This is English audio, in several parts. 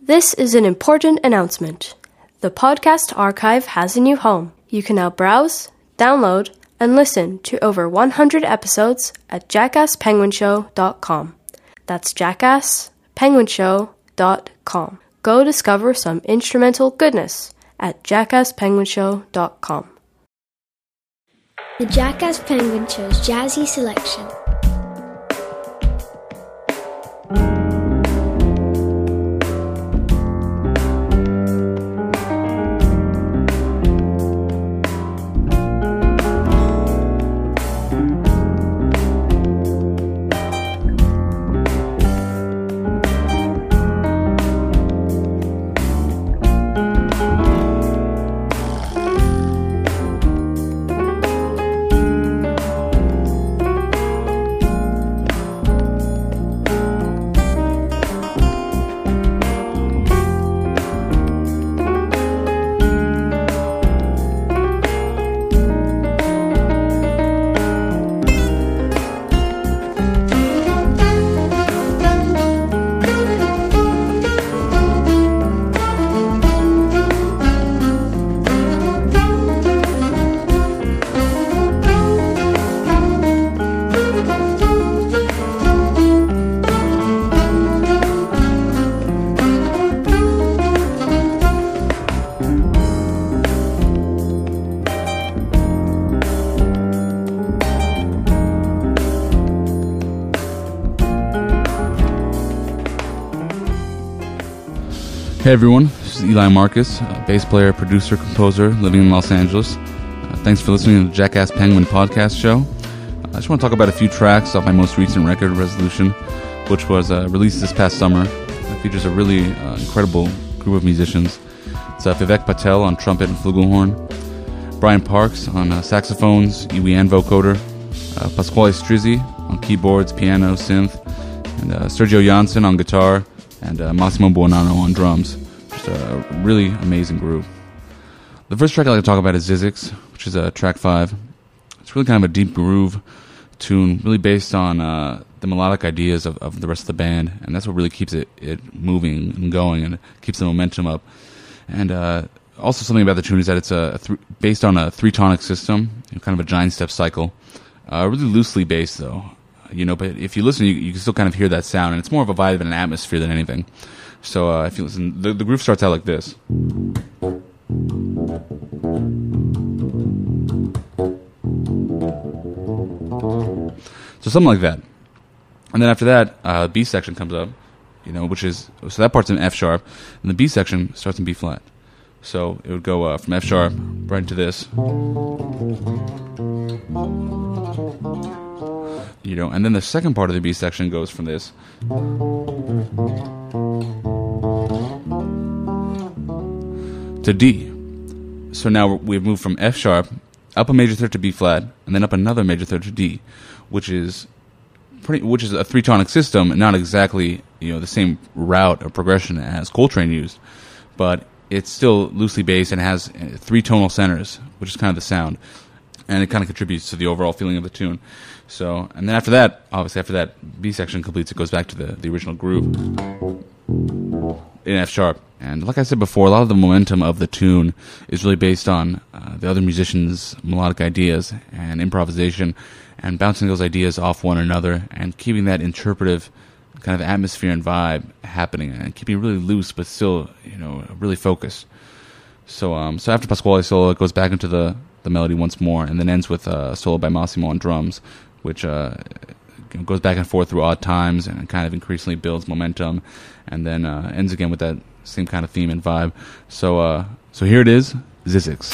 This is an important announcement. The podcast archive has a new home. You can now browse, download, and listen to over 100 episodes at jackasspenguinshow.com. That's jackasspenguinshow.com. Go discover some instrumental goodness at jackasspenguinshow.com. The Jackass Penguin Show's Jazzy Selection. Hey everyone, this is Eli Marcus, bass player, producer, composer, living in Los Angeles. Thanks for listening to the Jackass Penguin podcast show. I just want to talk about a few tracks off my most recent record, Resolution, which was released this past summer. It features a really incredible group of musicians. It's Vivek Patel on trumpet and flugelhorn, Brian Parks on saxophones, Iwi vocoder, Pasquale Strizzi on keyboards, piano, synth, and Sergio Janssen on guitar, and Massimo Buonanno on drums. Just a really amazing group. The first track I'd like to talk about is Zizix, which is track 5. It's really kind of a deep groove tune, really based on the melodic ideas of the rest of the band, and that's what really keeps it moving and going, and keeps the momentum up. And also something about the tune is that it's based on a 3-tonic system, kind of a giant step cycle. Really loosely based, though. But if you listen, you can still kind of hear that sound, and it's more of a vibe and an atmosphere than anything. So if you listen, the groove starts out like this. So something like that. And then after that, B section comes up, so that part's in F sharp, and the B section starts in B flat. So it would go from F sharp right into this. And then the second part of the B section goes from this to D. So now we've moved from F sharp up a major third to B flat, and then up another major third to D, which is a 3-tonic system, and not exactly the same route or progression as Coltrane used, but it's still loosely based and has 3 tonal centers, which is kind of the sound, and it kind of contributes to the overall feeling of the tune. So, and then after that B section completes, it goes back to the original groove in F sharp. And like I said before, a lot of the momentum of the tune is really based on the other musicians' melodic ideas and improvisation, and bouncing those ideas off one another and keeping that interpretive kind of atmosphere and vibe happening, and keeping it really loose but still really focused. So after Pasquale's solo, it goes back into the melody once more, and then ends with a solo by Massimo on drums, which goes back and forth through odd times and kind of increasingly builds momentum, and then ends again with that same kind of theme and vibe. So here it is, Zizix.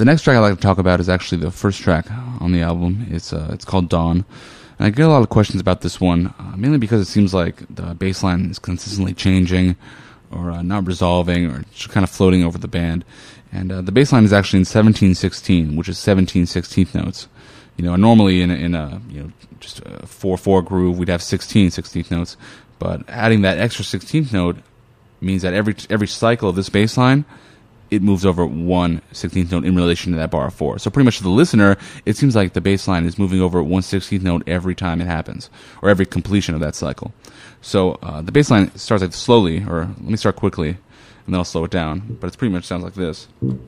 The next track I'd like to talk about is actually the first track on the album. It's called Dawn. And I get a lot of questions about this one, mainly because it seems like the bass line is consistently changing or not resolving or just kind of floating over the band. And the bass line is actually in 17/16, which is 17 16th notes. Normally in a just a 4/4 groove, we'd have 16 16th notes. But adding that extra 16th note means that every cycle of this bass line, it moves over 1 16th note in relation to that bar of 4. So pretty much to the listener, it seems like the bass line is moving over 1 16th note every time it happens, or every completion of that cycle. So the bass line starts like slowly, or let me start quickly, and then I'll slow it down. But it pretty much sounds like this.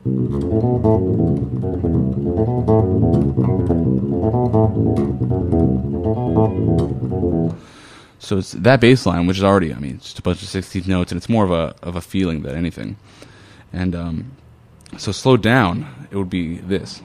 So it's that bass line, which is already, just a bunch of 16th notes, and it's more of a feeling than anything. And so slowed down, it would be this.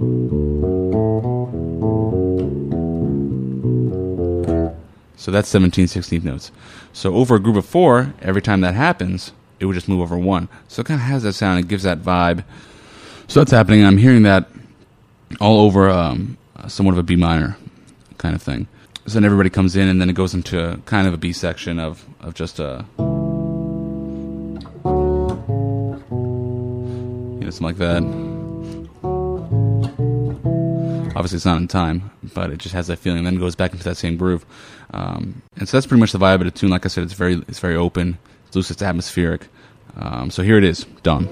So that's 17 16th notes. So over a group of 4, every time that happens, it would just move over 1. So it kind of has that sound. It gives that vibe. So that's happening. I'm hearing that all over somewhat of a B minor kind of thing. So then everybody comes in, and then it goes into kind of a B section of just a... something like that. Obviously it's not in time, but it just has that feeling, and then goes back into that same groove. And so that's pretty much the vibe of the tune. Like I said, it's very open, it's loose, it's atmospheric. So here it is, Dawn.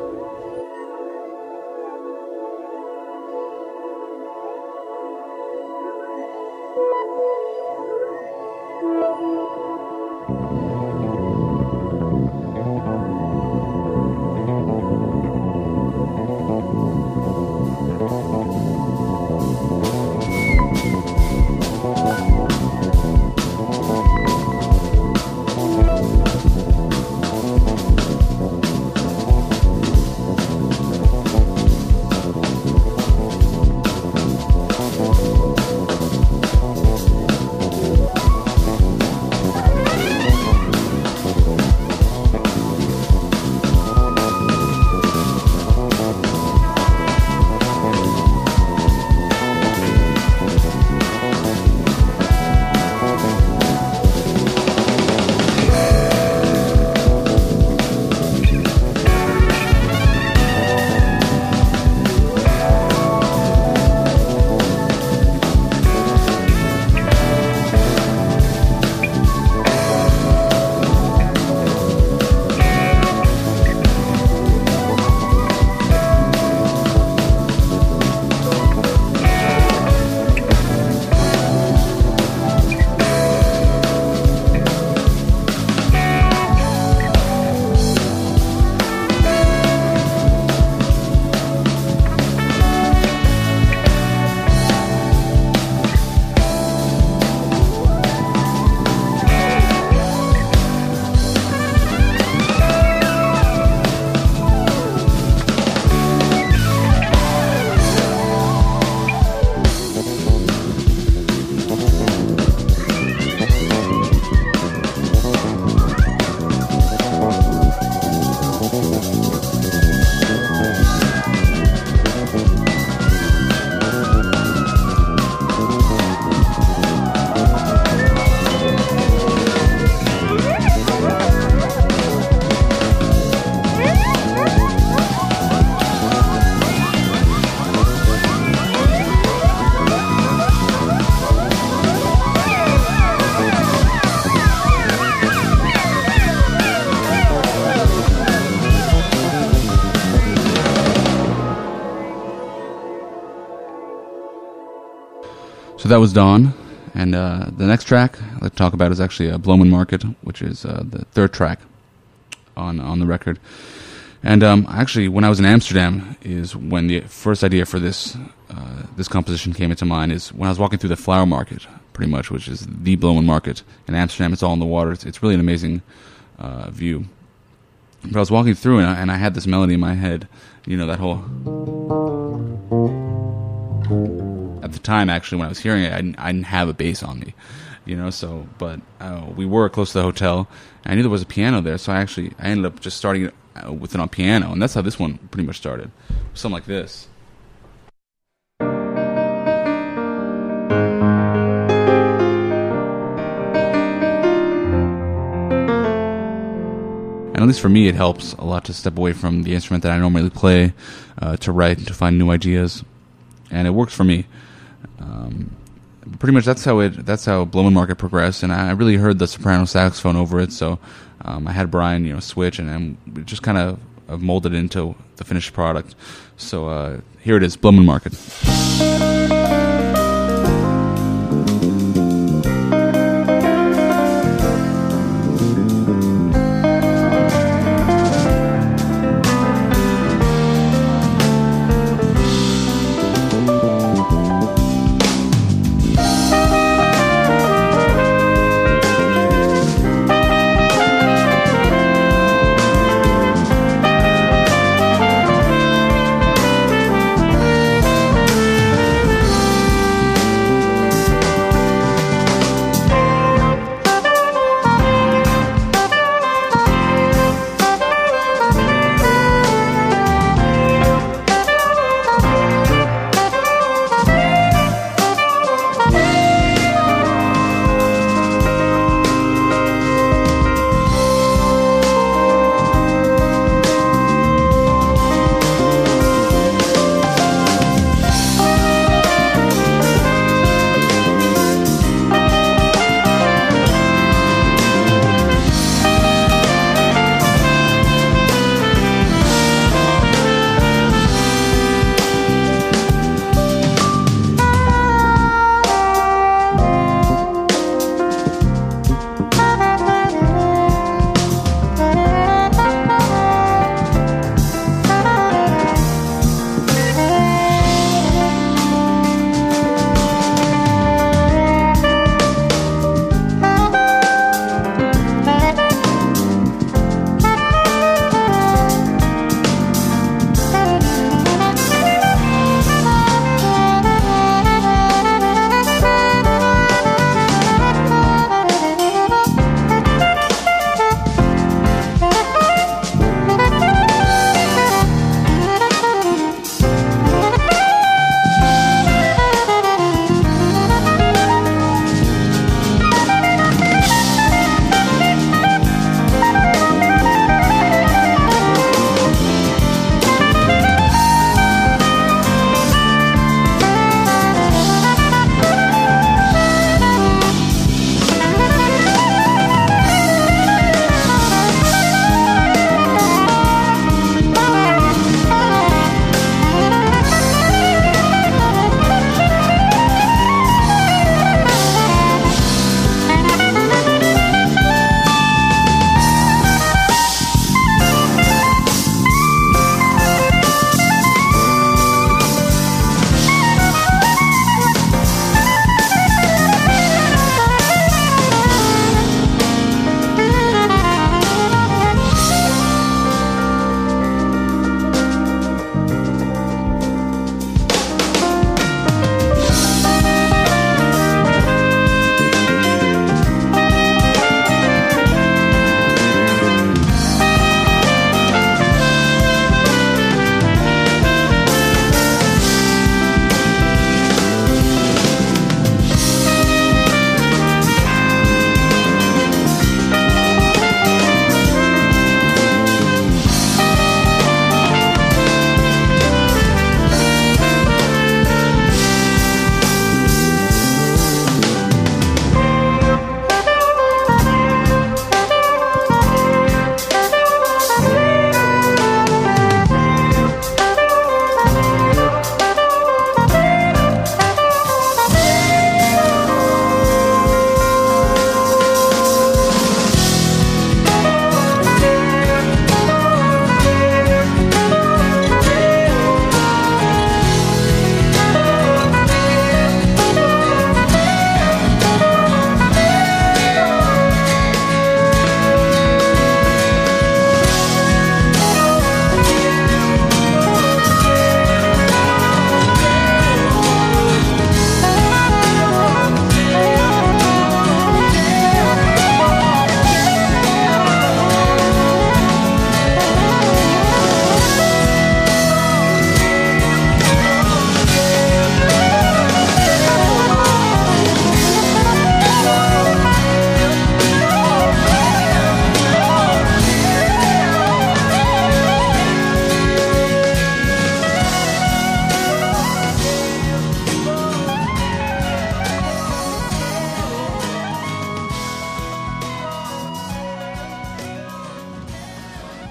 So that was Dawn, and the next track I'd like to talk about is actually Bloemen Market, which is the third track on the record. And actually, when I was in Amsterdam is when the first idea for this composition came into mind, is when I was walking through the flower market, pretty much, which is the Bloemen Market in Amsterdam. It's all in the water. It's really an amazing view. But I was walking through, and I had this melody in my head, that whole... At the time, actually, when I was hearing it, I didn't have a bass on me, but we were close to the hotel, and I knew there was a piano there, so I ended up just starting it with it on piano, and that's how this one pretty much started. Something like this. And at least for me, it helps a lot to step away from the instrument that I normally play, to write, to find new ideas. And it works for me. Pretty much that's how Blow and Market progressed, and I really heard the soprano saxophone over it, so I had Brian, switch, and we just kind of molded it into the finished product. So here it is, Blow and Market.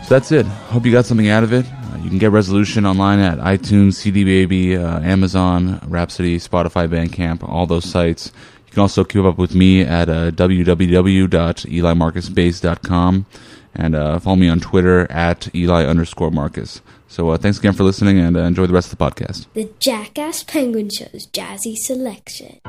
So that's it. Hope you got something out of it. You can get Resolution online at iTunes, CD Baby, Amazon, Rhapsody, Spotify, Bandcamp, all those sites. You can also keep up with me at www.elimarcusbase.com and follow me on Twitter at Eli_Marcus. So thanks again for listening, and enjoy the rest of the podcast. The Jackass Penguin Show's Jazzy Selection.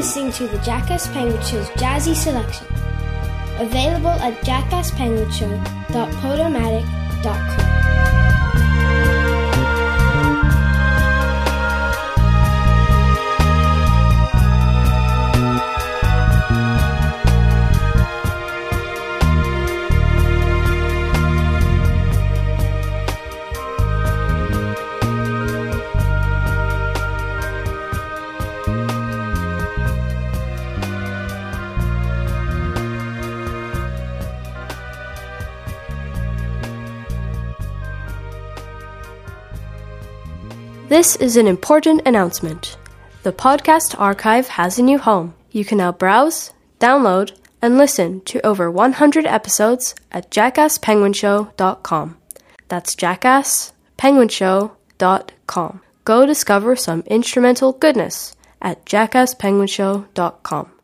listening to the Jackass Penguin Show's Jazzy Selection. Available at jackasspenguinshow.podomatic.com. This is an important announcement. The podcast archive has a new home. You can now browse, download, and listen to over 100 episodes at jackasspenguinshow.com. That's jackasspenguinshow.com. Go discover some instrumental goodness at jackasspenguinshow.com.